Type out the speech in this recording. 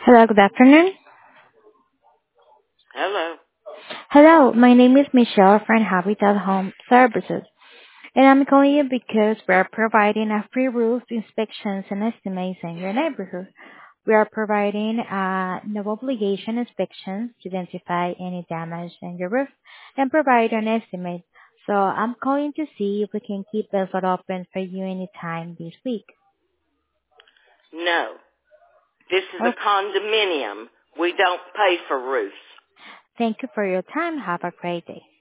Hello, good afternoon. Hello. Hello, my name is Michelle from Habitat Home Services, and I'm calling you because we are providing a free roof inspections and estimates in your neighborhood. We are providing no obligation inspections to identify any damage in your roof and provide an estimate. So I'm calling to see if we can keep the slot open for you anytime this week. No. This is Oh, a condominium. We don't pay for roofs. thank you for your time. Have a great day.